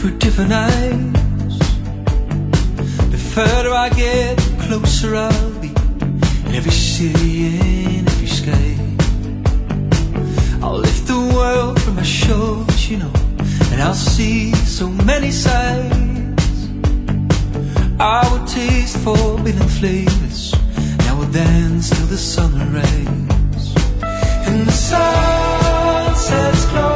with different eyes. The further I get, the closer I'll be. In every city, in every sky, I'll lift the world from my shoulders, you know, and I'll see so many sights. I would taste forbidden flavors, and I would dance till the sun rays. And the sun sets close.